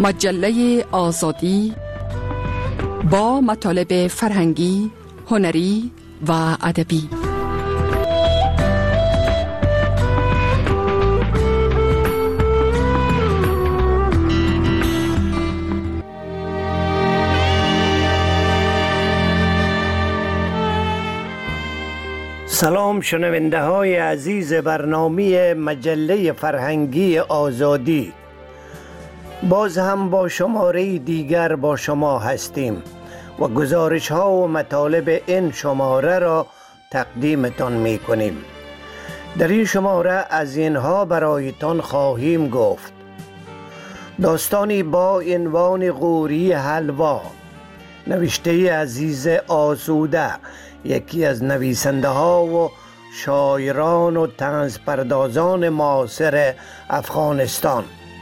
مجله آزادی با مطالب فرهنگی، هنری و ادبی. سلام شنونده های عزیز برنامه مجله فرهنگی آزادی. باز هم با شماره دیگر با شما هستیم و گزارش ها و مطالب این شماره را تقدیمتان می کنیم. در این شماره از اینها برایتان خواهیم گفت: داستانی با عنوان غوری حلوا، نوشته عزیز آسوده، یکی از نویسنده ها و شاعران و طنزپردازان معاصر افغانستان.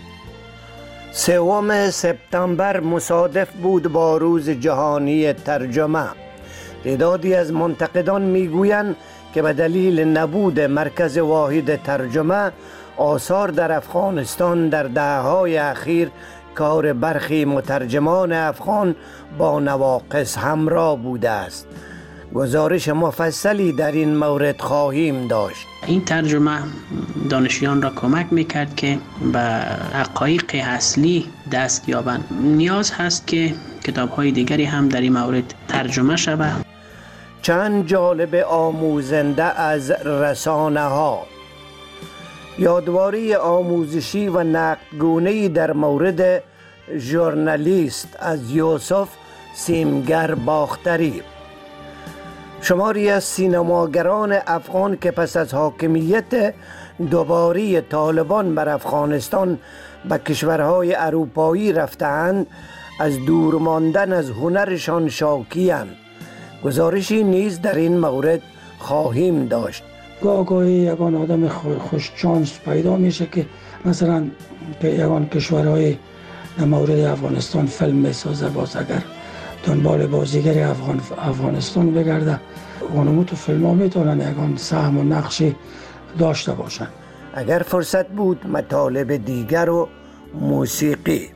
3 سپتامبر مصادف بود با روز جهانی ترجمه. تعدادی از منتقدان میگویند که به دلیل نبود مرکز واحد ترجمه، آثار در افغانستان در دهه‌های اخیر کار برخی مترجمان افغان با نواقص همراه بوده است. گزارش مفصلی در این مورد خواهیم داشت. این ترجمه دانشیان را کمک میکرد که به حقایق اصلی دست یابند. نیاز هست که کتاب‌های دیگری هم در این مورد ترجمه شود. چند جالب آموزنده از رسانه ها، یادواری آموزشی و نقدگونه‌ای در مورد ژورنالیست از یوسف سیمگر باختری. شماری از سینماگران افغان که پس از حاکمیت دوباره طالبان بر افغانستان به کشورهای اروپایی رفتند، از دور ماندن از هنرشان شاکی‌اند. گزارشی نیز در این مورد خواهیم داشت. گاهی یگان آدم خوش چانس پیدا میشه که مثلا که یگان کشورهای در مورد افغانستان فیلم میسازه، باز اگر دنبال بازیگر افغانستان بگرده، اونمو تو فیلم ها میتونن یگان سهم و نقشی داشته باشن. اگر فرصت بود مطالب دیگر و موسیقی.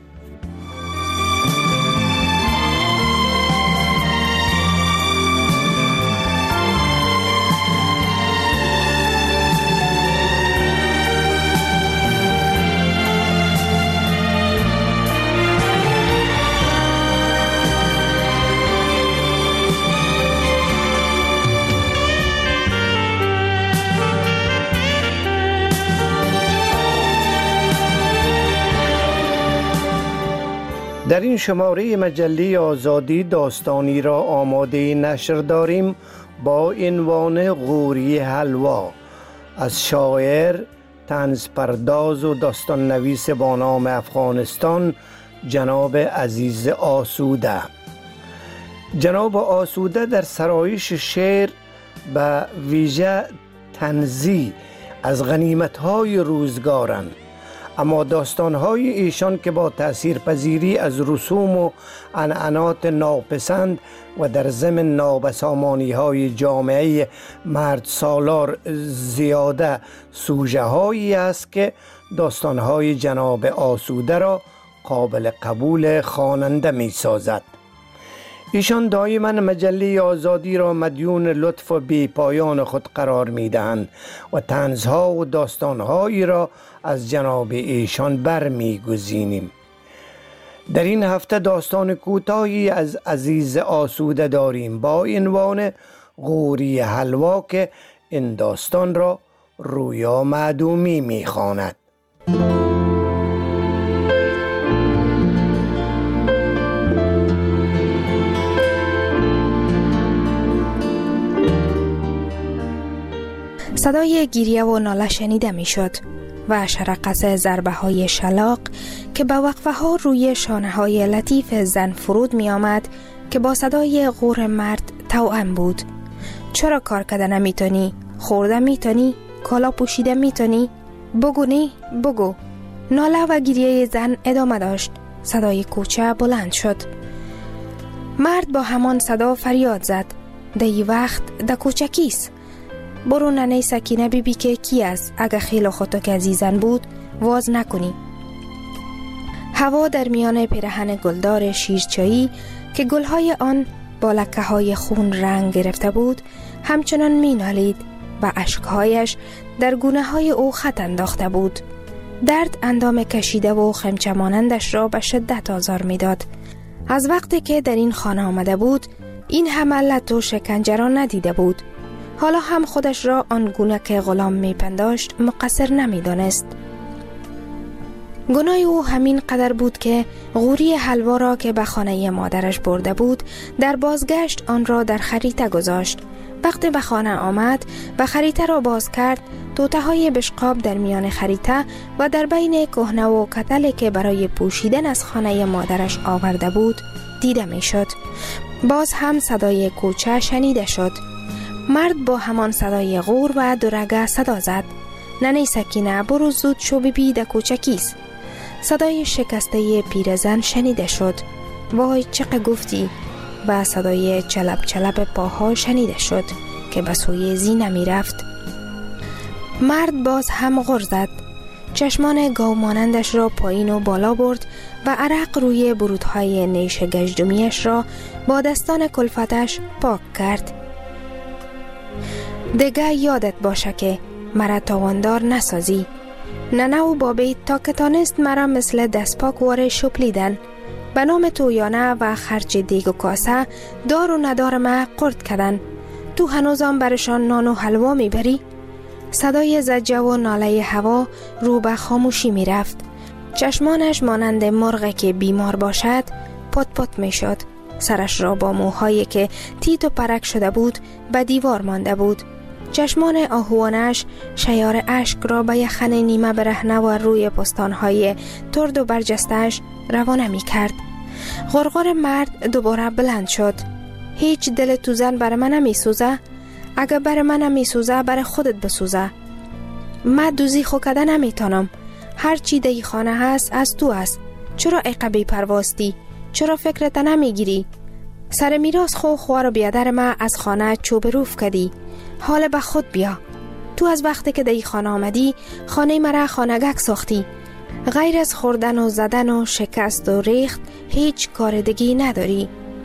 در این شماره مجله آزادی داستانی را آماده نشر داریم با عنوان غوری حلوا از شاعر، طنزپرداز و داستان نویس با نام افغانستان جناب عزیز آسوده. جناب آسوده در سرایش شعر به ویژه طنزی از غنیمت‌های روزگارند، اما داستان‌های ایشان که با تأثیرپذیری از رسوم و عنعنات ناپسند و در ضمن نابسامانی‌های جامعه مرد سالار زیاده سوژه‌هایی است که داستان‌های جناب آسوده را قابل قبول خواننده می‌سازد. ایشان دائما مجله آزادی را مدیون لطف و بی‌پایان خود قرار می‌دهند و طنزها و داستانهایی را از جناب ایشان برمی‌گزینیم. در این هفته داستان کوتاهی از عزیز آسوده داریم با عنوان غوری حلوا که این داستان را رویا معدومی می‌خواند. صدای گریه و ناله شنیده می شد و شرقص ضربه های شلاق که به وقفه ها روی شانه های لطیف زن فرود می آمد که با صدای غور مرد توأم بود. چرا کار کرده نمی تونی؟ خورده می تونی؟ کالا پوشیده می تونی؟ بگو نی؟ بگو. ناله و گریه زن ادامه داشت. صدای کوچه بلند شد. مرد با همان صدا فریاد زد: دی وقت ده کوچه کیست؟ برو ننه سکینه بیبی که کی است؟ اگه خیلی خودتو که عزیزن بود واز نکنی. هوا در میان پیرهن گلدار شیرچایی که گلهای آن با لکه‌های خون رنگ گرفته بود همچنان می‌نالید و اشکهایش در گونه‌های او خط انداخته بود. درد اندام کشیده و خمچه مانندش را به شدت آزار می‌داد. از وقتی که در این خانه آمده بود این همه لط و شکنجه را ندیده بود. حالا هم خودش را آنگونه که غلام می‌پنداشت مقصر نمی‌دانست. گناه او همین قدر بود که غوری حلوا را که به خانه مادرش برده بود در بازگشت آن را در خریطه گذاشت. وقتی به خانه آمد و خریطه را باز کرد، توته‌های بشقاب در میان خریطه و در بین کهنه و کتلی که برای پوشیدن از خانه مادرش آورده بود دیده می شد. باز هم صدای کوچه شنیده شد. مرد با همان صدای غور و درگه صدا زد: ننه سکینه، برو زود شو ببین در کوچه کیست. صدای شکسته پیرزن شنیده شد: وای چقدر گفتی. و صدای چلپ چلپ پاها شنیده شد که به سوی زینه می رفت. مرد باز هم غر زد. چشمان گاو مانندش را پایین و بالا برد و عرق روی برودهای نیش گژدمیش را با دستان کلفتش پاک کرد. دیگه یادت باشه که مرا تاواندار نسازی. ننه و بابی تا که تانست مرا مثل دستپاک واره شپلیدن. به نام تویانه و خرج دیگ و کاسه دار و ندار ما قرد کردن. تو هنوزم برشان نان و حلوا میبری؟ صدای زجه و ناله هوا رو به خاموشی می رفت. چشمانش مانند مرغ که بیمار باشد پت پت می شد. سرش را با موهایی که تیت و پرک شده بود به دیوار مانده بود. چشمان آهوانش شیار اشک را به یخن نیمه برهنه و روی پستانهای ترد و برجستش روانه می کرد. غرغر مرد دوباره بلند شد. هیچ دل تو زن بر من نمی سوزه؟ اگه بر من نمی سوزه بر خودت بسوزه. من دوزی خو کده نمی تانم. هر چی دی خانه هست از تو است. چرا عقبی پرواستی؟ چرا فکرت نمی گیری؟ سر میراث خو خوار و بیادر ما از خانه چوب روف کدی. حال به خود بیا. تو از وقتی که دی خانه آمدی خانه مرا خانگک ساختی. غیر از خوردن و زدن و شکست و ریخت هیچ کار دیگی نداری.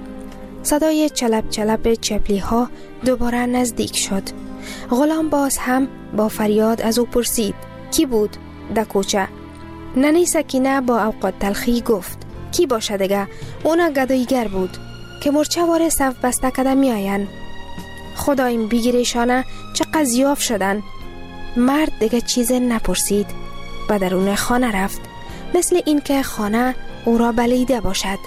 صدای چلپ چلپ چپلی ها دوباره نزدیک شد. غلام باز هم با فریاد از او پرسید: کی بود در کوچه؟ ننه سکینه با اوقات تلخی گفت: کی باشه دیگه؟ اونا گدایگر بود که مرچه واره صف بسته کده می آین. خدایم بگیرشانه چقدر زیاف شدن. مرد دیگه چیز نپرسید. به درون خانه رفت، مثل این که خانه او را بلیده باشد.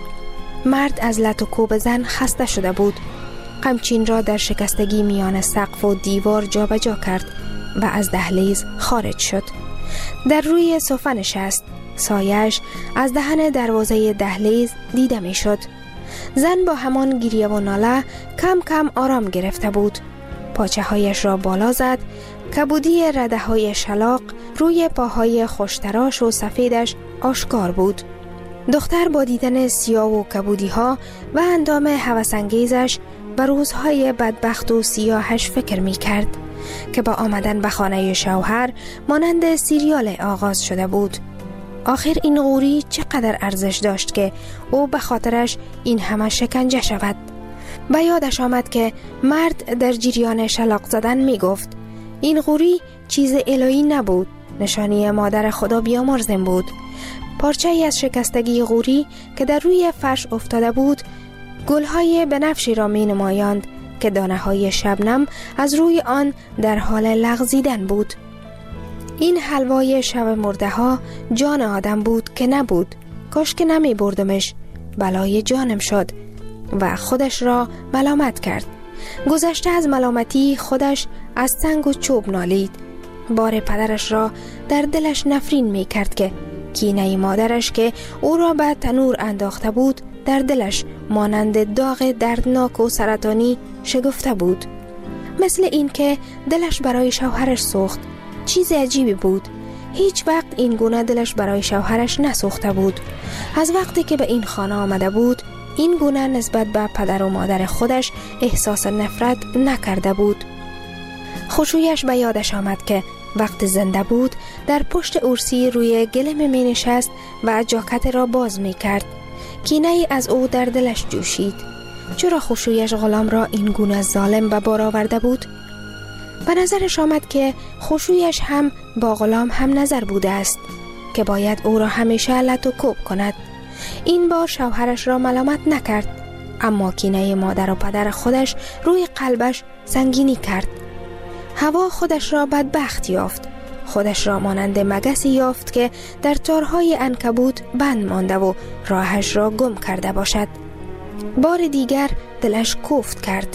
مرد از لط و کوب زن خسته شده بود. قمچین را در شکستگی میان سقف و دیوار جا به جا کرد و از دهلیز خارج شد. در روی صفه نشست. سایش از دهن دروازه دهلیز دیده می شد. زن با همان گریه و ناله کم کم آرام گرفته بود. پاچه هایش را بالا زد. کبودی رده های شلاق روی پاهای خوشتراش و سفیدش آشکار بود. دختر با دیدن سیاه و کبودی ها و اندام هوس‌انگیزش به روزهای بدبخت و سیاهش فکر می کرد که با آمدن به خانه شوهر مانند سیریال آغاز شده بود. آخر این غوری چقدر ارزش داشت که او به خاطرش این همه شکنجه شود. به یادش آمد که مرد در جریان شلاق زدن می گفت: این غوری چیز الهی نبود، نشانی مادر خدا بیامرزم بود. پارچه از شکستگی غوری که در روی فرش افتاده بود گلهای بنفشی را می نمایاند که دانه های شبنم از روی آن در حال لغزیدن بود. این حلوای شب مرده ها جان آدم بود که نبود. کاش که نمی بردمش، بلای جانم شد. و خودش را ملامت کرد. گذشته از ملامتی خودش از سنگ و چوب نالید. بار پدرش را در دلش نفرین می کرد که کینه مادرش که او را به تنور انداخته بود در دلش مانند داغ دردناک و سرطانی شگفته بود. مثل این که دلش برای شوهرش سوخت. چیز عجیبی بود. هیچ وقت این گونه دلش برای شوهرش نسوخته بود. از وقتی که به این خانه آمده بود این گونه نسبت به پدر و مادر خودش احساس نفرت نکرده بود. خوشویش به یادش آمد که وقت زنده بود در پشت ارسی روی گلم می نشست و جاکت را باز می کرد. کینه از او در دلش جوشید. چرا خوشویش غلام را این گونه ظالم به بار آورده بود؟ به نظرش آمد که خوشویش هم با غلام هم نظر بوده است که باید او را همیشه لط و کوب کند. این بار شوهرش را ملامت نکرد، اما کینه مادر و پدر خودش روی قلبش سنگینی کرد. هوا خودش را بدبخت یافت. خودش را مانند مگسی یافت که در تارهای عنکبوت بند مانده و راهش را گم کرده باشد. بار دیگر دلش کوفت کرد.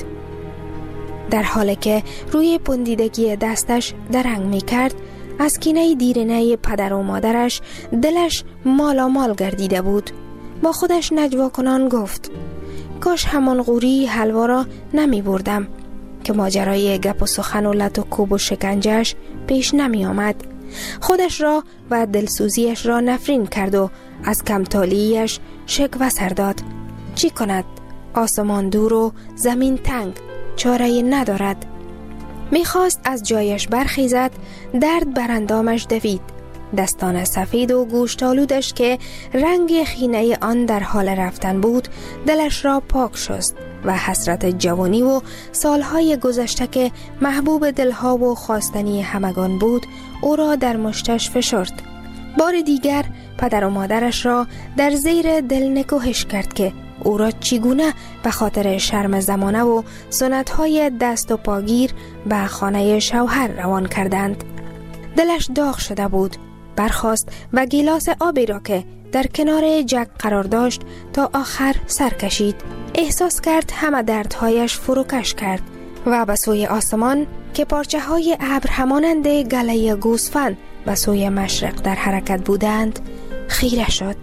در حالی که روی پندیدگی دستش درنگ می کرد، از کینه دیرینه پدر و مادرش دلش مالامال گردیده بود. با خودش نجوا کنان گفت: کاش همان غوری حلوا را نمی بردم که ماجرای گپ و سخن و لط و کوب و شکنجهش پیش نمی آمد. خودش را و دلسوزیش را نفرین کرد و از کمتالیش شکوه سر داد. چی کند؟ آسمان دور و زمین تنگ، چاره ندارد. میخواست از جایش برخیزد، درد بر اندامش دوید. دستان سفید و گوشتالودش که رنگ خینه آن در حال رفتن بود دلش را پاک شست و حسرت جوانی و سالهای گذشته که محبوب دلها و خواستنی همگان بود او را در مشتش فشرد. بار دیگر پدر و مادرش را در زیر دل نکوهش کرد که او را چگونه به خاطر شرم زمانه و سنت‌های دست و پاگیر به خانه شوهر روان کردند. دلش داغ شده بود. برخاست و گیلاس آبی را که در کنار جک قرار داشت تا آخر سر کشید. احساس کرد همه دردهایش فروکش کرد و به سوی آسمان که پارچه های ابر همانند گله گوسفند به سوی مشرق در حرکت بودند خیره شد.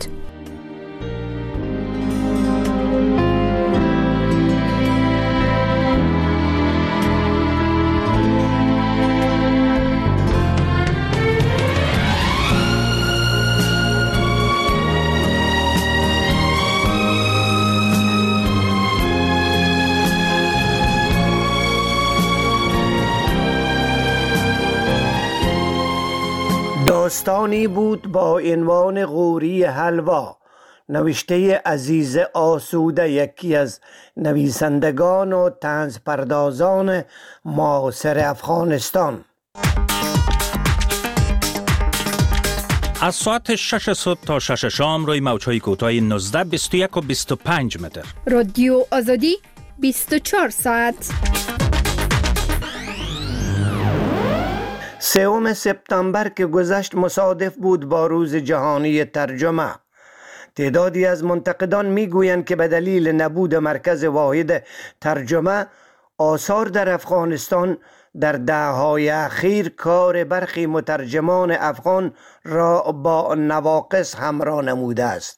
داستانی بود با عنوان غوری حلوا، نوشته عزیز آسوده، یکی از نویسندگان و طنز پردازان معاصر افغانستان. از ساعت 6 صبح تا 6 شام روی موج‌های کوتاه 19، 21 و 25 متر. رادیو آزادی 24 ساعت. 3 سپتامبر که گذشت مصادف بود با روز جهانی ترجمه. تعدادی از منتقدان میگویند که به دلیل نبود مرکز واحد ترجمه، آثار در افغانستان در دهه‌های اخیر کار برخی مترجمان افغان را با نواقص همراه نموده است.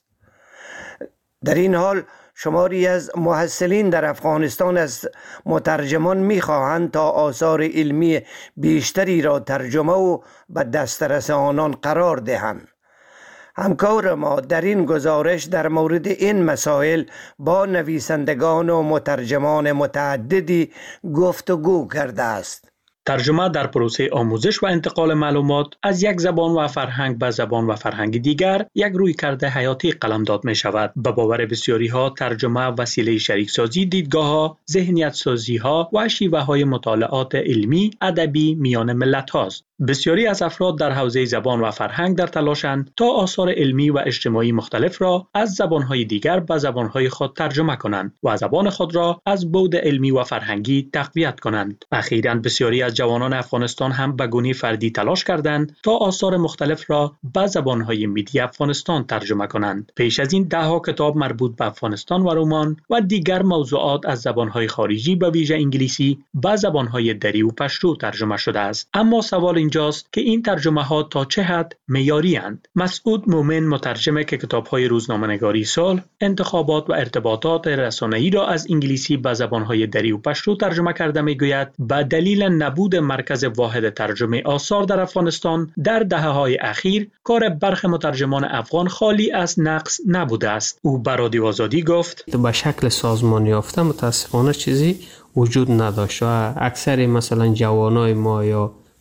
در این حال شماری از محصلین در افغانستان از مترجمان می‌خواهند تا آثار علمی بیشتری را ترجمه و به دسترس آنان قرار دهند. همکار ما در این گزارش در مورد این مسائل با نویسندگان و مترجمان متعددی گفتگو کرده است. ترجمه در پروسه آموزش و انتقال معلومات از یک زبان و فرهنگ به زبان و فرهنگ دیگر یک رویکرد حیاتی قلمداد می شود. به باور بسیاری ها ترجمه وسیله شریک سازی دیدگاه ها، ذهنیت سازی ها و شیوه های مطالعات علمی ادبی میان ملت هاست. بسیاری از افراد در حوزه زبان و فرهنگ در تلاشند تا آثار علمی و اجتماعی مختلف را از زبان‌های دیگر به زبان‌های خود ترجمه کنند و زبان خود را از بعد علمی و فرهنگی تقویت کنند. اخیراً بسیاری از جوانان افغانستان هم به گونه فردی تلاش کردند تا آثار مختلف را به زبان‌های ملی افغانستان ترجمه کنند. پیش از این ده‌ها کتاب مربوط به افغانستان و رمان و دیگر موضوعات از زبان‌های خارجی به ویژه انگلیسی به زبان‌های دری و پشتو ترجمه شده است. اما سوال اینجاست که این ترجمه ها تا چه حد معیاری اند؟ مسعود مومن، مترجم که کتاب‌های روزنامه‌نگاری صلح، انتخابات و ارتباطات رسانه‌ای را از انگلیسی به زبان‌های دری و پشتو ترجمه کرده می‌گوید به دلیل نبود مرکز واحد ترجمه آثار در افغانستان در دهه‌های اخیر کار برخی مترجمان افغان خالی از نقص نبوده است. او به رادیو آزادی گفت: به شکل سازمان یافته متاسفانه چیزی وجود نداشت و اکثر مثلا جوانای ما یا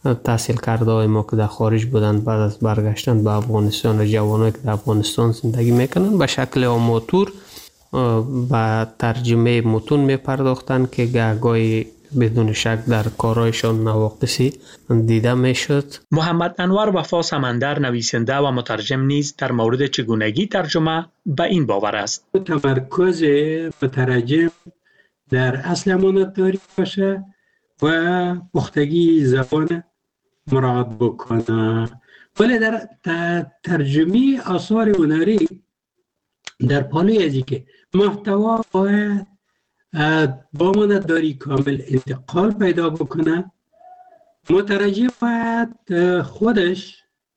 تحصیل کرده های ما که در خارج بودند بعد از برگشتن به افغانستان و جوانایی که در افغانستان زندگی میکنند به شکل آماتور و ترجمه متون میپرداختند که گاهی بدون شک در کارایشان نواقصی دیده میشد. محمد انور وفا سمندر نویسنده و مترجم نیز در مورد چگونگی ترجمه به این باور است. تمرکز مترجم در اصل امانتداری باشه و پختگی زبان مراعات بکنه، ولی در ترجمه آثار هنری در پالوی ازی که محتوا باید با امانتداری کامل انتقال پیدا بکنه، مترجم باید خودش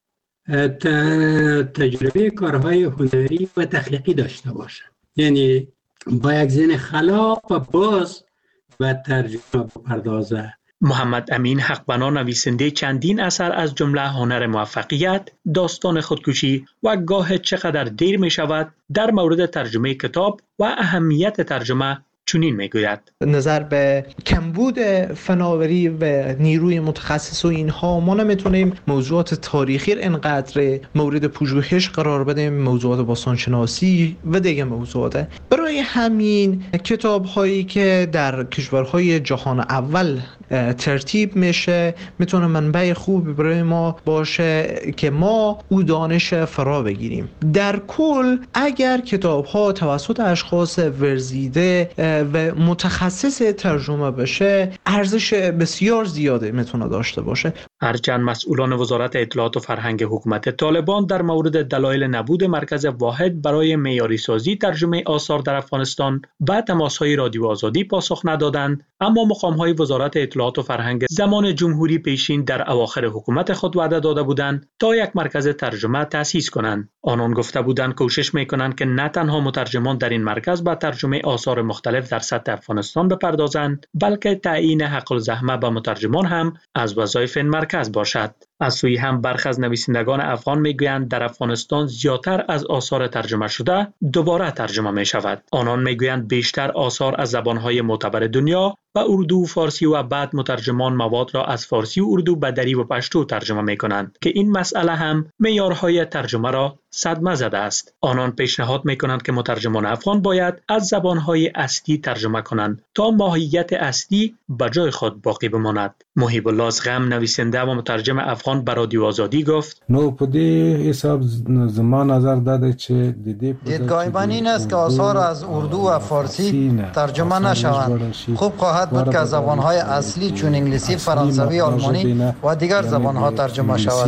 تجربه کارهای هنری و تخلیقی داشته باشه، یعنی با یک ذهن خلاق و باز و ترجمه بپردازه. محمد امین حقبنا نویسنده چندین اثر از جمله هنر موفقیت، داستان خودکشی و گاه چقدر دیر می شود در مورد ترجمه کتاب و اهمیت ترجمه چنین میگوید: نظر به کمبود فناوری و نیروی متخصص و اینها ما نمیتونیم موضوعات تاریخی اینقدر مورد پژوهش قرار بدیم، موضوعات باستانشناسی و دیگه موضوعات. برای همین کتاب هایی که در کشورهای جهان اول ترتیب میشه میتونه منبع خوبی برای ما باشه که ما او دانش فرا بگیریم. در کل اگر کتاب ها توسط اشخاص ورزیده و متخصص ترجمه بشه ارزش بسیار زیاده میتونه داشته باشه. هرچند مسئولان وزارت اطلاعات و فرهنگ حکومت طالبان در مورد دلایل نبود مرکز واحد برای معیاری سازی ترجمه آثار در افغانستان به تماس‌های رادیو آزادی پاسخ ندادند، اما مقام‌های وزارت اطلاعات و فرهنگ زمان جمهوری پیشین در اواخر حکومت خود وعده داده بودند تا یک مرکز ترجمه تأسیس کنند. آنان گفته بودند کوشش می‌کنند که نه تنها مترجمان در این مرکز به ترجمه آثار مختلف در سطح افغانستان بپردازند، بلکه تعیین حق الزحمه به مترجمان هم از وظایف این مرکز باشد. از سوی هم برخی از نویسندگان افغان میگویند در افغانستان زیادتر از آثار ترجمه شده دوباره ترجمه می شود. آنان میگویند بیشتر آثار از زبانهای معتبر دنیا و اردو و فارسی و بعد مترجمان مواد را از فارسی و اردو به دری و پشتو ترجمه می کنند که این مسئله هم معیارهای ترجمه را صدمه زده است. آنان پیشنهاد می کنند که مترجمان افغان باید از زبانهای اصلی ترجمه کنند تا ماهیت اصلی به جای خود باقی بماند. محیب الله غم نویسنده و مترجم افغان به رادیو آزادی گفت: نو په دې حساب زما نظر داده چې دیدگاه من این است که آثار از اردو و فارسی ترجمه نشوند. خوب خواهد بود که زبانهای اصلی چون انگلیسی، فرانسوی، آلمانی و دیگر زبانها ترجمه شود.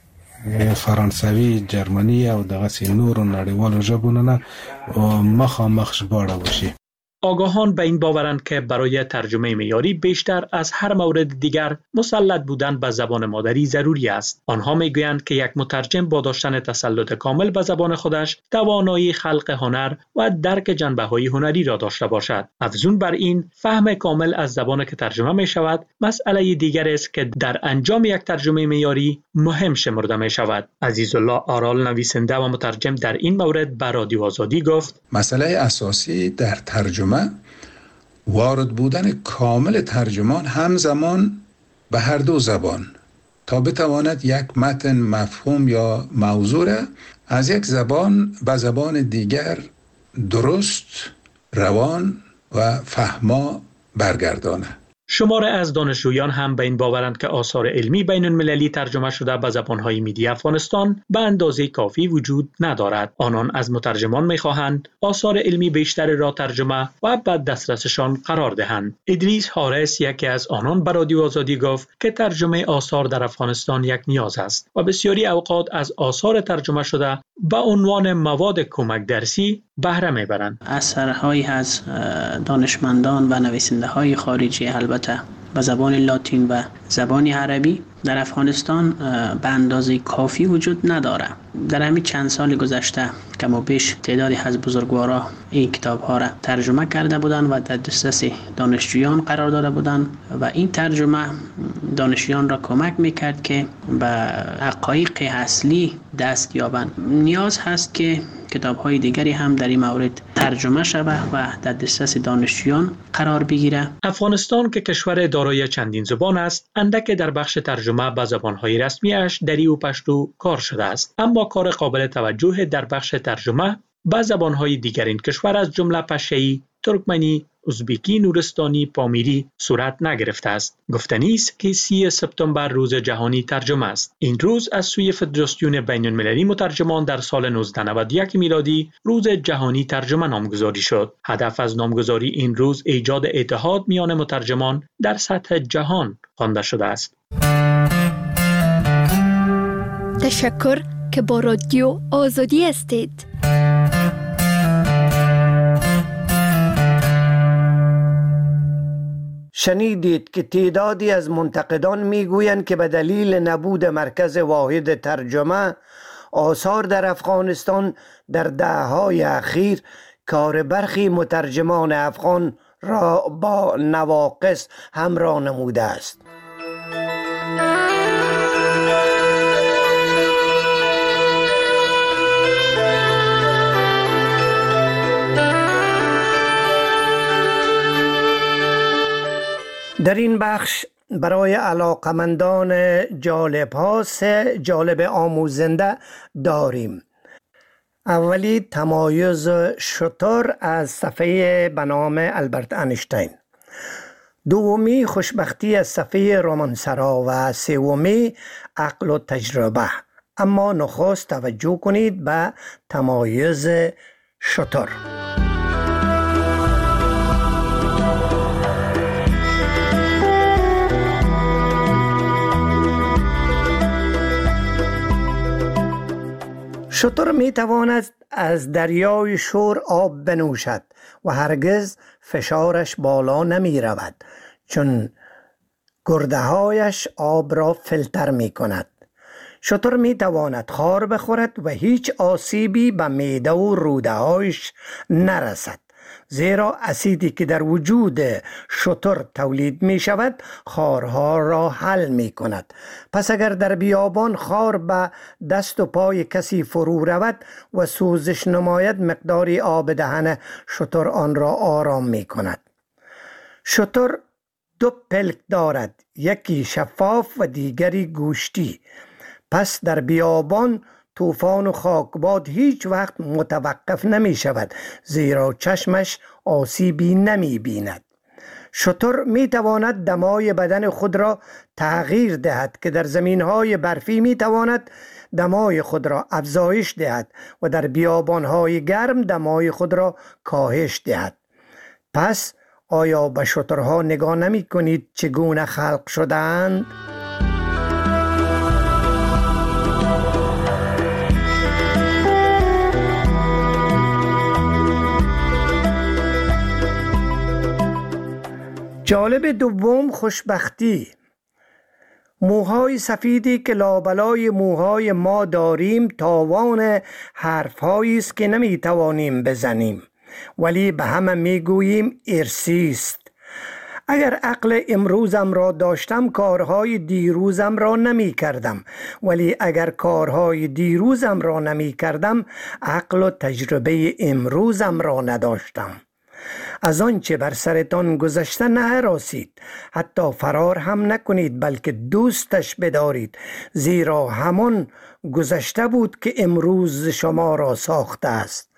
فرانسوی، جرمنی او دغه نورو نړیوالو ژبونو نه مخامخ ژباړه وشي. آگاهان به این باورند که برای ترجمه معیاری بیشتر از هر مورد دیگر مسلط بودن به زبان مادری ضروری است. آنها میگویند که یک مترجم با داشتن تسلط کامل به زبان خودش توانایی خلق هنر و درک جنبه‌های هنری را داشته باشد. افزون بر این، فهم کامل از زبانی که ترجمه می شود مسئله دیگر است که در انجام یک ترجمه معیاری مهم شمرده می شود. عزیزالله آرال نویسنده و مترجم در این مورد به رادیو آزادی گفت: مسئله اساسی در ترجمه وارد بودن کامل ترجمان همزمان به هر دو زبان تا بتواند یک متن مفهوم یا موضوع را از یک زبان به زبان دیگر درست، روان و فهما برگردانه. شماره از دانشجویان هم به این باورند که آثار علمی بین المللی ترجمه شده به زبانهای میدی افغانستان به اندازه کافی وجود ندارد. آنان از مترجمان می‌خواهند آثار علمی بیشتر را ترجمه و به دسترسشان قرار دهند. ادریس حارس یکی از آنان به رادیو آزادی گفت که ترجمه آثار در افغانستان یک نیاز است و بسیاری اوقات از آثار ترجمه شده به عنوان مواد کمک درسی بهره میبرند. اثرهایی از دانشمندان و نویسنده‌های خارجی البته به زبان لاتین و زبان عربی در افغانستان به اندازه کافی وجود نداره. در همین چند سال گذشته کم و بیش تعدادی از بزرگوارا این کتاب‌ها را ترجمه کرده بودند و در دسترس دانشجویان قرار داده بودند و این ترجمه دانشجویان را کمک می‌کرد که به حقایق اصلی دست یابند. نیاز هست که کتاب‌های دیگری هم در این مورد ترجمه شود و در دسترس دانشجویان قرار بگیرد. افغانستان که کشور دارای چندین زبان است، اندک در بخش ترجمه به زبان‌های رسمی‌اش دری و پشتو کار شده است، اما کار قابل توجه در بخش ترجمه به زبان‌های دیگر این کشور از جمله پشتویی، ترکمنی، ازبکی، نورستانی، پامیری صورت نگرفته است. گفتنی است که 30 سپتامبر روز جهانی ترجمه است. این روز از سوی فدراسیون بین‌المللی مترجمان در سال 1991 میلادی روز جهانی ترجمه نامگذاری شد. هدف از نامگذاری این روز ایجاد اتحاد میان مترجمان در سطح جهان خوانده شده است. تشکر که با رادیو آزادی هستید. شنیدید که تعدادی از منتقدان میگویند که به دلیل نبود مرکز واحد ترجمه، آثار در افغانستان در دهه‌های اخیر کار برخی مترجمان افغان را با نواقص همراه نموده است. در این بخش برای علاقمندان جالب آموزنده داریم. اولی تمایز شتر از صفحه به نام البرت انیشتین، دومی خوشبختی از صفحه رومانسرا و سومی عقل و تجربه. اما نخست توجه کنید به تمایز شتر. شتر می تواند از دریای شور آب بنوشد و هرگز فشارش بالا نمی رود، چون گرده هایش آب را فیلتر می کند. شتر می تواند خار بخورد و هیچ آسیبی به معده و روده هایش نرسد، زیرا اسیدی که در وجود شتر تولید می شود خارها را حل می کند. پس اگر در بیابان خار به دست و پای کسی فرو رود و سوزش نماید، مقداری آب دهن شتر آن را آرام می کند. شتر 2 پلک دارد، یکی شفاف و دیگری گوشتی. پس در بیابان طوفان و خاکباد هیچ وقت متوقف نمی شود، زیرا چشمش آسیبی نمی بیند. شتر می تواند دمای بدن خود را تغییر دهد که در زمینهای برفی می تواند دمای خود را افزایش دهد و در بیابانهای گرم دمای خود را کاهش دهد. پس آیا به شترها نگاه نمی کنید چگونه خلق شدند؟ جالب دوم خوشبختی. موهای سفیدی که لابلای موهای ما داریم تاوان حرفهایی است که نمی توانیم بزنیم، ولی به همه می گوییم ارثی است. اگر عقل امروزم را داشتم کارهای دیروزم را نمی کردم، ولی اگر کارهای دیروزم را نمی کردم عقل و تجربه امروزم را نداشتم. از آنچه بر سرتان گذشته نهراسید، حتی فرار هم نکنید، بلکه دوستش بدارید، زیرا همان گذشته بود که امروز شما را ساخته است.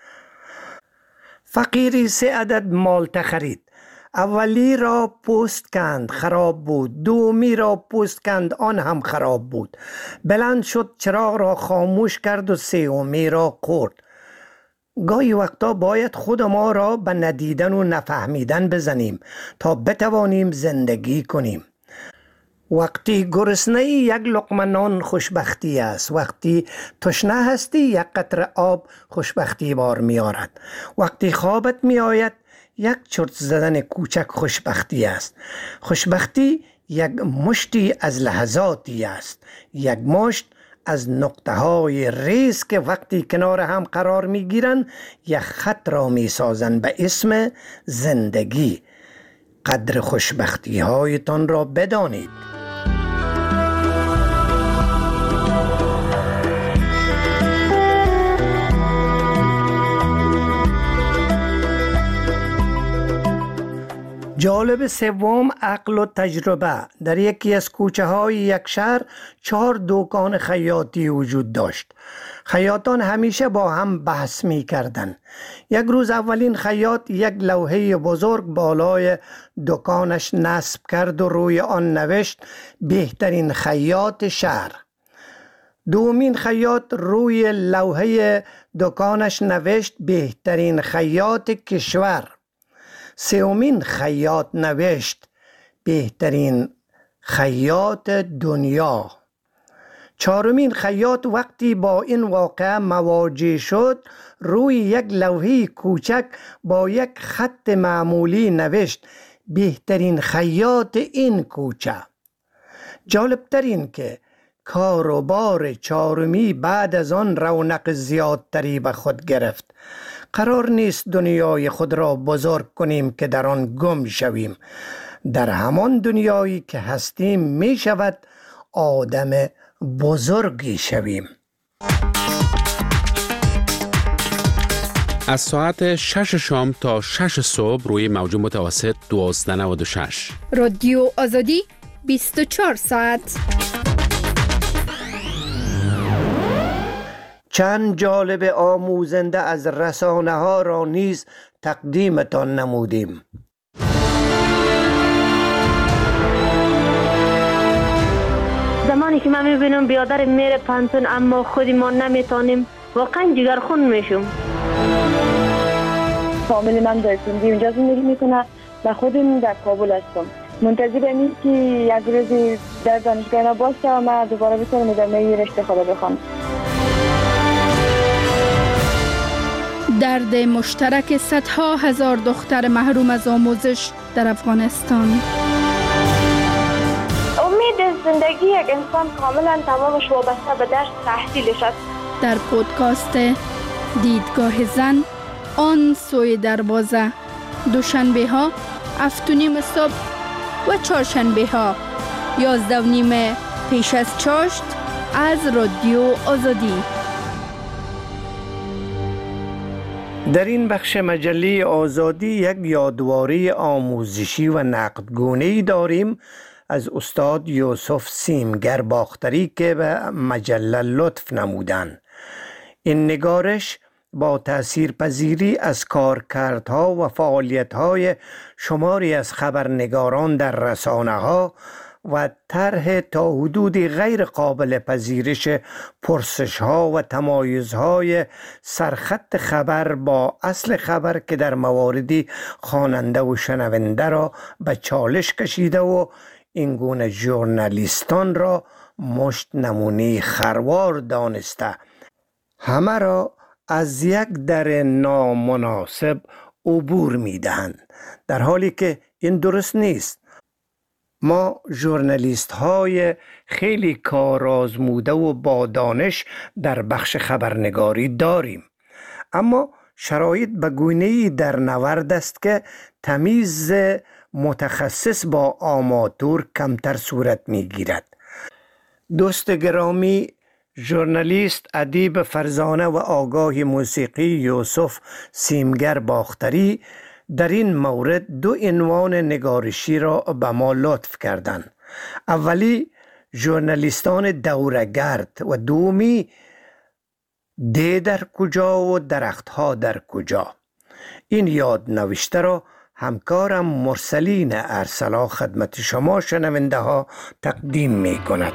فقیری 3 عدد مالته خرید. اولی را پوست کند، خراب بود. دومی را پوست کند، آن هم خراب بود. بلند شد، چراغ را خاموش کرد و سومی را خورد. گاهی وقتا باید خود ما را به ندیدن و نفهمیدن بزنیم تا بتوانیم زندگی کنیم. وقتی گرسنه یک لقمه نان خوشبختی است، وقتی تشنه هستی یک قطره آب خوشبختی بار می آرد. وقتی خوابت می آید یک چرت زدن کوچک خوشبختی است. خوشبختی یک مشتی از لحظاتی است، یک مشت از نقطه های ریز که وقتی کنار هم قرار می گیرند یک خط را می سازند به اسم زندگی. قدر خوشبختی هایتان را بدانید. جالب سوم عقل و تجربه. در یکی از کوچه های یک شهر 4 دکان خیاطی وجود داشت. خیاطان همیشه با هم بحث می کردن. یک روز اولین خیاط یک لوحه بزرگ بالای دکانش نصب کرد و روی آن نوشت بهترین خیاط شهر. دومین خیاط روی لوحه دکانش نوشت بهترین خیاط کشور. سومین خیاط نوشت بهترین خیاط دنیا. چهارمین خیاط وقتی با این واقعه مواجه شد روی یک لوحه کوچک با یک خط معمولی نوشت بهترین خیاط این کوچه. جالبتر این که کاروبار چهارمی بعد از آن رونق زیادتری به خود گرفت. قرار نیست دنیای خود را بزرگ کنیم که در آن گم شویم. در همان دنیایی که هستیم می شود آدم بزرگی شویم. از ساعت 6 شام تا 6 صبح روی موج متوسط 1296 رادیو آزادی 24 ساعت. چند جالب آموزنده از رسانه ها را نیز تقدیمتان نمودیم. زمانی که من میبینم بیادر میره پانتون اما خودی ما نمیتونیم، واقعا جگرخون میشم. فامیل من در سندی اونجا زندگی میکنه و خودم در کابل هستم. منتظرم این که یک روزی در دانشگاه باشه و من دوباره بتونم ادامه رشته خود بخونم. درد مشترک صدها هزار دختر محروم از آموزش در افغانستان. امید زندگی یک انسان کاملا تمامش وابسته به درس تحصیلش است. در پودکاست دیدگاه زن آن سوی دروازه، دوشنبه ها 7:30 صبح و چهارشنبه ها 11:30 پیش از چاشت از رادیو آزادی. در این بخش مجله آزادی یک یادواری آموزشی و نقدگونه‌ای داریم از استاد یوسف سیمگر باختری که به مجله لطف نمودند. این نگارش با تأثیرپذیری از کارکردها و فعالیت‌های شماری از خبرنگاران در رسانه‌ها و طرح تا حدودی غیر قابل پذیرش پرسش‌ها و تمایزهای سرخط خبر با اصل خبر که در مواردی خواننده و شنونده را به چالش کشیده و این گونه ژورنالیستان را مشت نمونه خروار دانسته همه را از یک در نامناسب عبور می‌دهند، در حالی که این درست نیست. ما ژورنالیست های خیلی کارآزموده و با دانش در بخش خبرنگاری داریم، اما شرایط به گونه‌ای در نورد است که تمیز متخصص با آماتور کمتر صورت می‌گیرد. دوست گرامی، ژورنالیست، ادیب فرزانه و آگاه موسیقی یوسف سیمگر باختری در این مورد 2 عنوان نگارشی را به ما لطف کردند. اولی ژورنالیستان دوره‌گرد و دومی ده در کجا و درختها در کجا. این یاد نوشته را همکارم مرسلین ارسلا خدمت شما شنونده ها تقدیم می کند.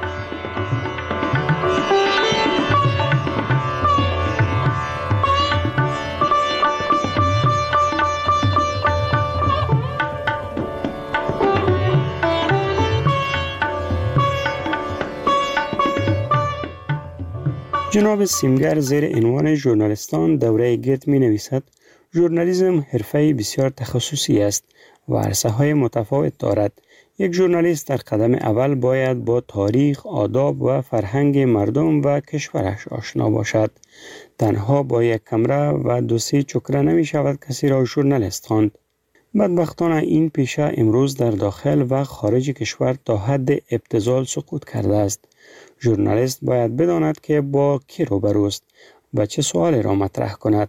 جناب سیمگر زیر عنوان ژورنالیستان دوره گرد می نویسد: ژورنالیسم حرفه‌ای بسیار تخصصی است و عرصه‌های متفاوت دارد. یک ژورنالیست در قدم اول باید با تاریخ، آداب و فرهنگ مردم و کشورش آشنا باشد. تنها با یک کمره و 2-3 چکره نمی شود کسی را ژورنالیست خواند. بدبختانه این پیشه امروز در داخل و خارج کشور تا حد ابتذال سقوط کرده است. ژورنالیست باید بداند که با کی روبروست و چه سوالی را مطرح کند.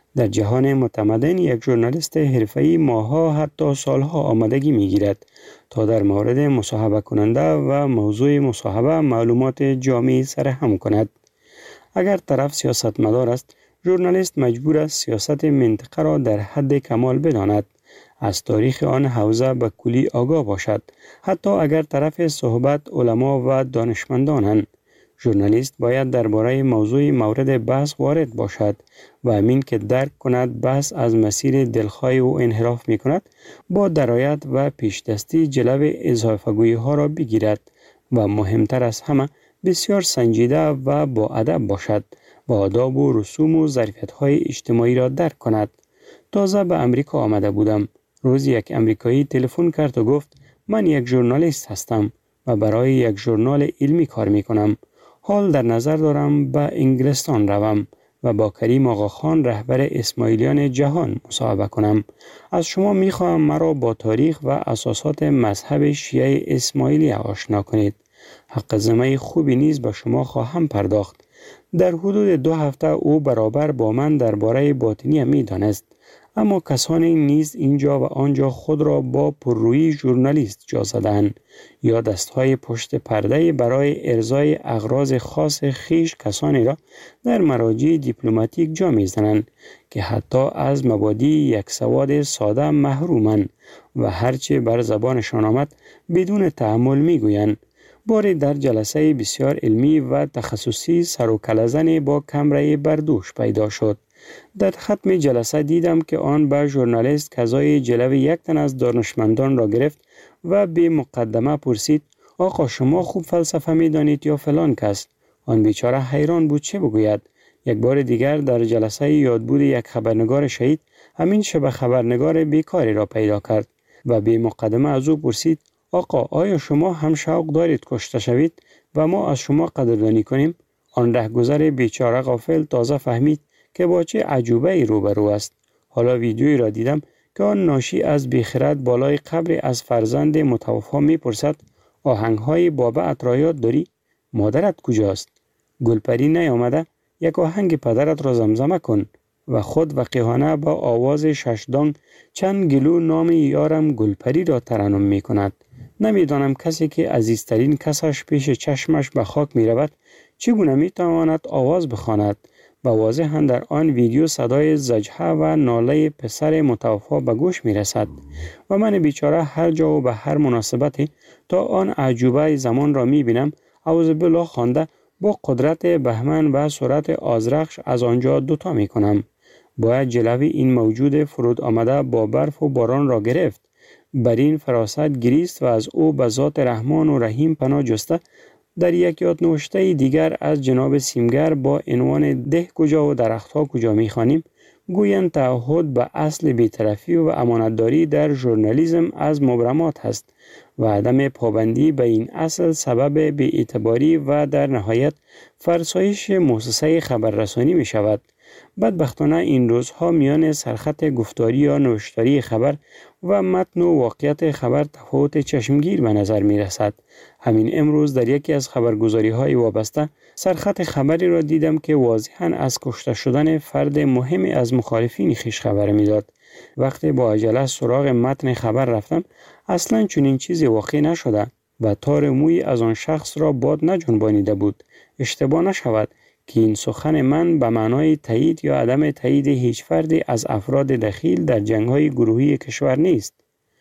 در جهان متمدن یک ژورنالیست حرفه‌ای ماه‌ها حتی سالها آمادگی می‌گیرد تا در مورد مصاحبه کننده و موضوع مصاحبه معلومات جامعی سرهم کند. اگر طرف سیاستمدار است، ژورنالیست مجبور است سیاست منطقه را در حد کمال بداند، از تاریخ آن حوزه به کلی آگاه باشد، حتی اگر طرف صحبت علما و دانشمندانند. ژورنالیست باید درباره موضوع مورد بحث وارد باشد و همین که درک کند بحث از مسیر دلخواه او انحراف می کند، با درایت و پیشدستی جلوه اضافه‌گویی ها را بگیرد و مهمتر از همه بسیار سنجیده و با ادب باشد و آداب و رسوم و ظرفیت‌های اجتماعی را درک کند. تازه به امریکا آمده بودم. روز یک امریکایی تلفن کرد و گفت من یک ژورنالیست هستم و برای یک ژورنال علمی کار می کنم. حال در نظر دارم به انگلستان روم و با کریم آقاخان رهبر اسماعیلیان جهان مصاحبه کنم. از شما می خواهم مرا با تاریخ و اساسات مذهب شیعه اسماعیلی آشنا کنید. حق زمه خوبی نیز به شما خواهم پرداخت. در حدود 2 هفته او برابر با من درباره باطنی می دانست. اما کسانی نیز اینجا و آنجا خود را با پررویی ژورنالیست جا زدند یا دستهای پشت پرده برای ارضای اغراض خاص خیش کسانی را در مراجع دیپلماتیک جا می‌زنند که حتی از مبادی یک سواد ساده محرومند و هرچه بر زبانشان آمد بدون تأمل می‌گویند. باری در جلسه بسیار علمی و تخصصی سر و کله‌زنی با کمره بردوش پیدا شد. در ختم جلسه دیدم که آن به ژورنالیست کزای جلو یک تن از دانشمندان را گرفت و به مقدمه پرسید آقا شما خوب فلسفه می دانید یا فلان کس؟ آن بیچاره حیران بود چه بگوید. یک بار دیگر در جلسه یادبود یک خبرنگار شهید همین شب خبرنگار بیکاری را پیدا کرد و به مقدمه از او پرسید آقا آیا شما هم شوق دارید کشته شوید و ما از شما قدردانی کنیم؟ آن رهگذر بیچاره غافل تازه فهمید که با چه عجوبه ای روبرو است. حالا ویدیویی را دیدم که آن ناشی از بیخرد بالای قبر از فرزند متوفا میپرسد آهنگ‌های بابا را یاد داری؟ مادرت کجاست؟ گلپری نیامده؟ یک آهنگ پدرت را زمزمه کن و خود وقیحانه با آواز ششدانگ چند گلو نام یارم گلپری را ترنم می کند. نمیدانم کسی که عزیزترین کسش پیش چشمش به خاک می رود چگونه می تواند آواز بخواند. و واضحاً در آن ویدیو صدای زجه و ناله پسر متوفا به گوش می رسد و من بیچاره هر جا و به هر مناسبتی تا آن عجوبه زمان را می بینم اعوذ بالله خوانده با قدرت بهمن و سرعت آذرخش از آنجا دوتا می کنم. باید جلوی این موجود فرود آمده با برف و باران را گرفت. بر این فراست گریست و از او به ذات رحمان و رحیم پناه جسته. در یک یادنوشته دیگر از جناب سیمگر با عنوان ده کجا و درختها کجا می‌خوانیم گویند تعهد به اصل بی‌طرفی و امانتداری در ژورنالیسم از مبرمات است و عدم پابندی به این اصل سبب بی‌اعتباری و در نهایت فرسایش مؤسسه خبررسانی می شود. بدبختانه این روزها میان سرخط گفتاری یا نوشتاری خبر و متن و واقعیت خبر تفاوت چشمگیر به نظر می رسد. همین امروز در یکی از خبرگزاری های وابسته سرخط خبری را دیدم که واضحاً از کشته شدن فرد مهمی از مخالفین خویش خبر می داد. وقتی با عجله سراغ متن خبر رفتم اصلاً چنین چیزی واقع نشده و تار موی از آن شخص را باد نجنبانیده بود. اشتباه نشود که این سخن من به معنای تایید یا عدم تایید هیچ فردی از افراد دخیل در جنگ‌های گروهی کشور نیست.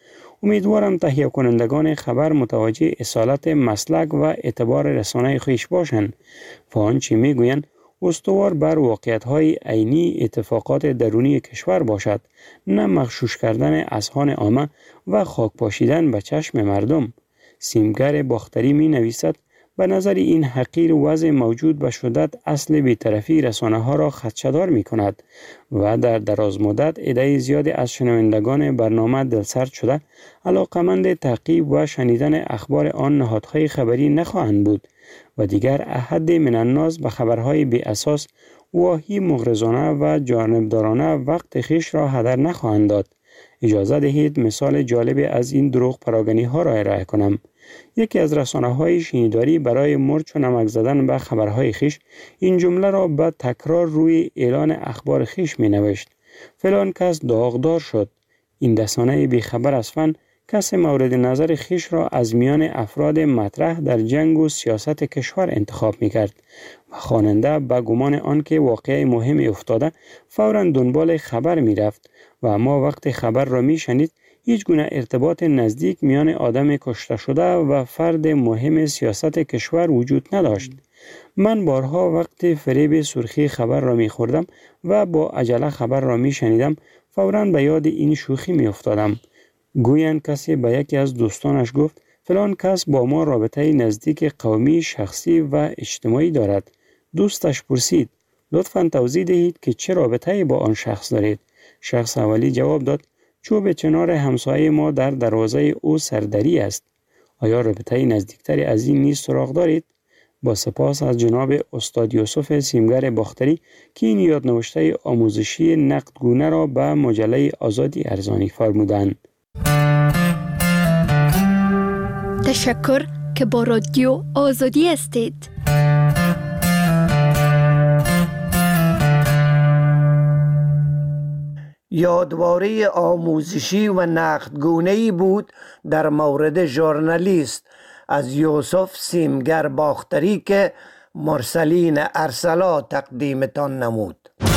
امیدوارم تهیه کنندگان خبر متوجه اصالت مسلک و اعتبار رسانه خویش باشند و آنچه میگویند استوار بر واقعیت‌های عینی اتفاقات درونی کشور باشد، نه مغشوش کردن اذهان عامه و خاک پاشیدن به چشم مردم. سیمگر باختری می نویسد به نظر این حقیر وضع موجود به شدت اصل بی‌طرفی رسانه ها را خدشه‌دار می کند و در دراز مدت عده زیادی از شنوندگان برنامه دلسرد شده علاقمند تعقیب و شنیدن اخبار آن نهادهای خبری نخواهند بود و دیگر احد من الناس به خبرهای بی اساس واهی مغرضانه و جانبدارانه وقت خویش را هدر نخواهند داد. اجازه دهید مثال جالب از این دروغ پراگنی ها را ارائه کنم. یکی از رسانه‌های شنیداری برای مرچ و نمک زدن به خبرهای خویش این جمله را به تکرار روی اعلان اخبار خویش می نوشت: فلان کس داغدار شد. این رسانه بیخبر از فن کس مورد نظر خیش را از میان افراد مطرح در جنگ و سیاست کشور انتخاب می کرد و خواننده به گمان آنکه واقعه مهمی افتاده فوراً دنبال خبر می رفت و اما وقت خبر را می شنید هیچ گونه ارتباط نزدیک میان آدم کشته شده و فرد مهم سیاست کشور وجود نداشت. من بارها وقت فریب سرخی خبر را می خوردم و با عجله خبر را می شنیدم فوراً به یاد این شوخی می افتادم. گویند کسی به یکی از دوستانش گفت فلان کس با ما رابطه نزدیک قومی، شخصی و اجتماعی دارد. دوستش پرسید لطفاً توضیح دهید که چه رابطه‌ای با آن شخص دارید. شخص اولی جواب داد چوب چنار همسایه ما در دروازه او سردری است. آیا رابطه نزدیکتری از این نیز سراغ دارید؟ با سپاس از جناب استاد یوسف سیمگر باختری که این یادنوشته آموزشی نقدگونه را به مجله آزادی ارزانی فرمودند. تشکر که با رادیو آزادی هستید. یادواره آموزشی و نقدگونه‌ای بود در مورد ژورنالیست از یوسف سیمگر باختری که مرسلین ارسلا تقدیمتان نمود.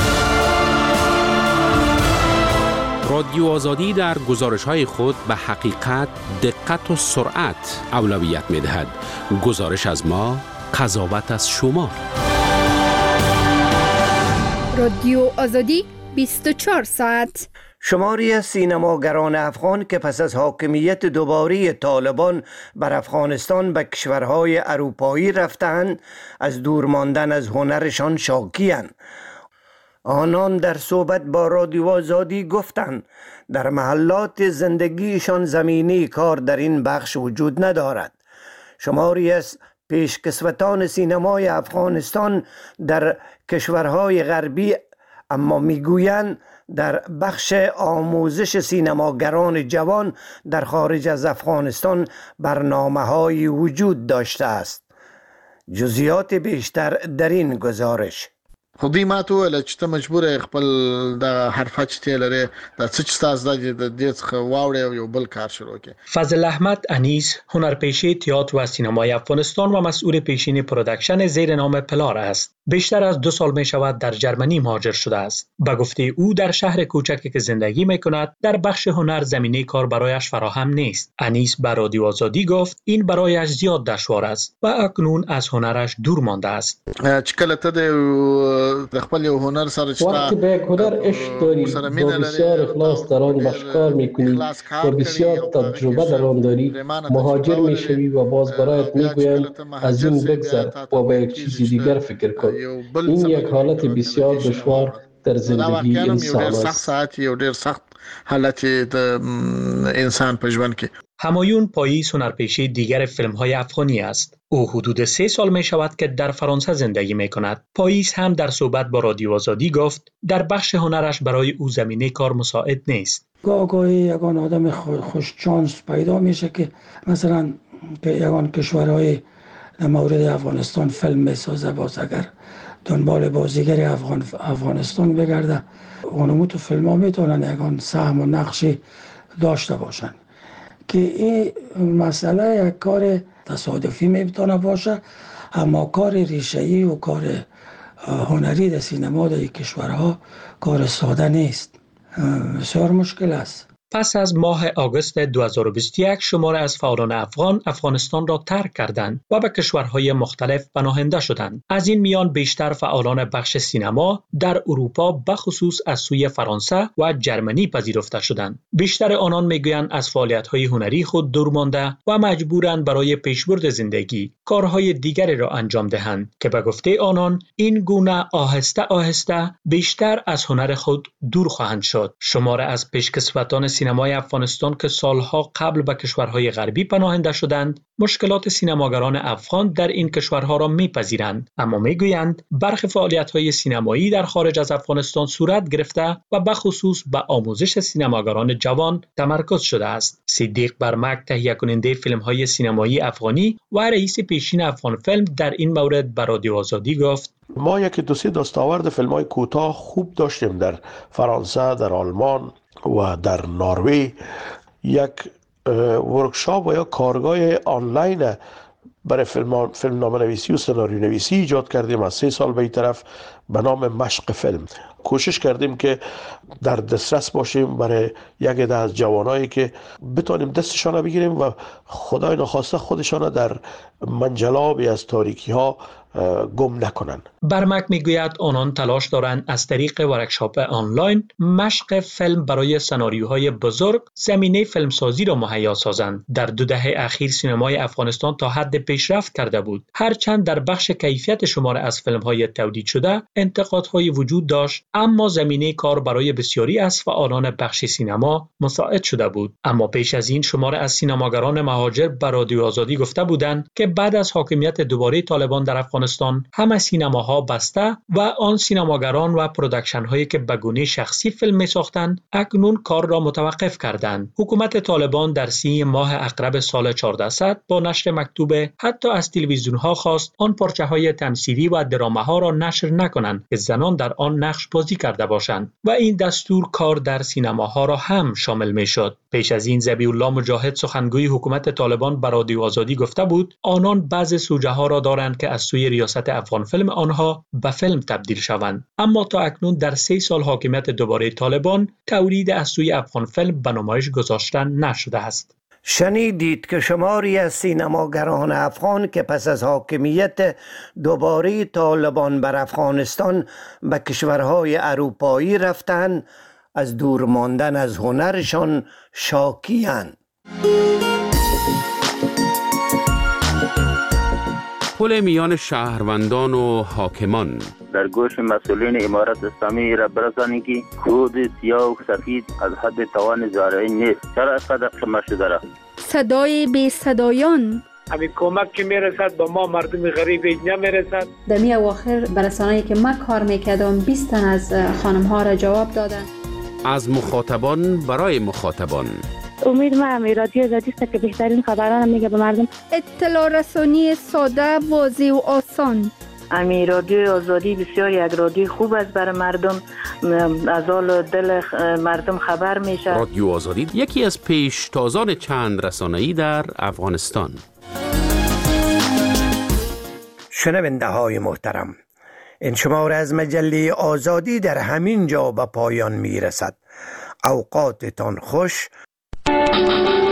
رادیو آزادی در گزارش‌های خود به حقیقت، دقت و سرعت اولویت می‌دهد. گزارش از ما، قضاوت از شما. رادیو آزادی 24 ساعت. شماری از سینماگران افغان که پس از حاکمیت دوباره طالبان بر افغانستان به کشورهای اروپایی رفتند از دور ماندن از هنرشان شاکی‌اند. آنان در صحبت با رادیو آزادی گفتند در محلات زندگیشان زمینه کار در این بخش وجود ندارد. شماری از پیشکسوتان سینمای افغانستان در کشورهای غربی اما میگویند در بخش آموزش سینماگران جوان در خارج از افغانستان برنامه‌هایی وجود داشته است. جزئیات بیشتر در این گزارش. خو دوی ما ته وویل چې ته مجبوره خپل دغه حرفه چې تی لرې دا څه چې ستاسو دا د دې څخه واوړې او یو بل کار شروع کړې. فضل احمد انیس هنرپیشه تئاتر و سینمای افغانستان و مسئول پیشین پروداکشن زیر نام پلار است. بیشتر از 2 سال می شود در جرمنی مهاجر شده است. به گفته او در شهر کوچکی که زندگی می کند در بخش هنر زمینه کار برایش فراهم نیست. انیس به رادیو آزادی گفت این برایش زیاد دشوار است و اکنون از هنرش دور مانده است. چې کله ته د خپل هنر سره چې وقتی به یک هنر عشق داری با بسیار اخلاص در آن باشکار میکنی و بسیار تجربه در آن داری مهاجر میشوی و باز برایت میگویند از این بگذر و به یک چیزی دیگر فکر کن. این یک حالت بسیار دشوار در زندگی انسان است. سخت ساعت یو ډیر سخت حالت د انسان په ژوند کې. همایون پاییز هنرپیشه دیگر فیلم‌های افغانی است. او حدود 3 سال می شود که در فرانسه زندگی می کند. پاییز هم در صحبت با رادیو آزادی گفت در بخش هنرش برای او زمینه کار مساعد نیست. گاهی یگان آدم خوش چانس پیدا میشه که مثلا که یگان کشورهای مورد افغانستان فیلم میسازه، باز اگر دنبال بازیگر افغانستان بگرده اونمو تو فیلم ها میتونن یگان سهم و نقشی داشته باشن که این مسئله یک کار تصادفی میتونه باشه، اما کار ریشه‌ای و کار هنری در سینما در کشورها کار ساده نیست، بسیار مشکل است. پس از ماه آگوست 2021 شمار از فعالان افغان افغانستان را ترک کردند و به کشورهای مختلف پناهنده شدند. از این میان بیشتر فعالان بخش سینما در اروپا به خصوص از سوی فرانسه و جرمنی پذیرفته شدند. بیشتر آنان میگویند از فعالیت‌های هنری خود دور مانده و مجبورند برای پیشبرد زندگی کارهای دیگری را انجام دهند که به گفته آنان این گونه آهسته آهسته بیشتر از هنر خود دور خواهند شد. شمار از پیشکسوتان سینمای افغانستان که سالها قبل به کشورهای غربی پناهنده شدند، مشکلات سینماگران افغان در این کشورها را میپذیرند، اما میگویند برخی فعالیت‌های سینمایی در خارج از افغانستان صورت گرفته و به خصوص به آموزش سینماگران جوان تمرکز شده است. صدیق برمک، تهیه کننده فیلم‌های سینمایی افغانی و رئیس پیشین افغان فیلم، در این مورد به رادیو آزادی گفت: ما یک دو سه دستاورد فیلم‌های کوتاه خوب داشتیم در فرانسه، در آلمان و در نروژ. یک ورکشاپ و یا کارگاه آنلاین برای فیلمنامه نویسی و سناریو نویسی ایجاد کردیم از 3 سال به این طرف به نام مشق فیلم. کوشش کردیم که در دسترس باشیم برای یک عده از جوانایی که بتونیم دستشان بگیریم و خدای نخواسته خودشان در منجلابی از تاریکی ها گم نکنند. برمک میگوید آنان تلاش دارند از طریق ورکشاپ آنلاین مشق فیلم برای سناریوهای بزرگ زمینه فیلمسازی را مهیا سازند. در 2 دهه اخیر سینمای افغانستان تا حد پیشرفت کرده بود، هرچند در بخش کیفیت شمار از فیلم‌های تولید شده انتقادهای وجود داشت، اما زمینه کار برای بسیاری از فعالان بخش سینما مساعد شده بود. اما پیش از این شمار از سینماگران مهاجر به رادیو آزادی گفته بودند که بعد از حاکمیت دوباره طالبان در افغانستان همه سینماها بسته و آن سینماگران و پروداکشن هایی که به گونه شخصی فیلم می ساختند اکنون کار را متوقف کردند. حکومت طالبان در 3 ماه اقرب سال 1400 با نشر مکتوب حتی از تلویزیون ها خواست آن پارچه های تمثیلی و دراما ها را نشر نکنند که زنان در آن نقش بازی کرده باشند و این دستور کار در سینماها را هم شامل می شد. پیش از این ذبیح الله مجاهد، سخنگوی حکومت طالبان، به رادیو آزادی گفته بود آنان بعضی سوژه ها را دارند که از سوی ریاست افغان فیلم آنها به فیلم تبدیل شوند، اما تا اکنون در 3 سال حاکمیت دوباره طالبان تولید از سوی افغان فیلم به نمایش گذاشته نشده است. شنیدید که شماری از سینماگران افغان که پس از حاکمیت دوباره طالبان بر افغانستان به کشورهای اروپایی رفتند از دور ماندن از هنرشان شاکی‌اند. پل میان شهروندان و حاکمان در گوش مسئولین امارت اسلامی را برسانید که خود سیاه و سفید از حد توان زارعی نیست. چرا اینقدر قمه شده را؟ صدای بی صدایان، همین کمک که میرسد به ما مردم غریب نمیرسد. در می اواخر برسانه‌ای که من کار میکردم 20 تن از خانم ها را جواب دادن. از مخاطبان برای مخاطبان. امید من رادیو آزادی است که بهترین خبران میگه به مردم. اطلاع رسانی ساده، واضح و آسان. امی رادیو آزادی بسیار یک رادیو خوب است برای مردم، از حال دل مردم خبر میشه. رادیو آزادی یکی از پیشتازان چند رسانه‌ای در افغانستان. شنونده های محترم، این شماره از مجله آزادی در همین جا به پایان میرسد. اوقاتتان خوش.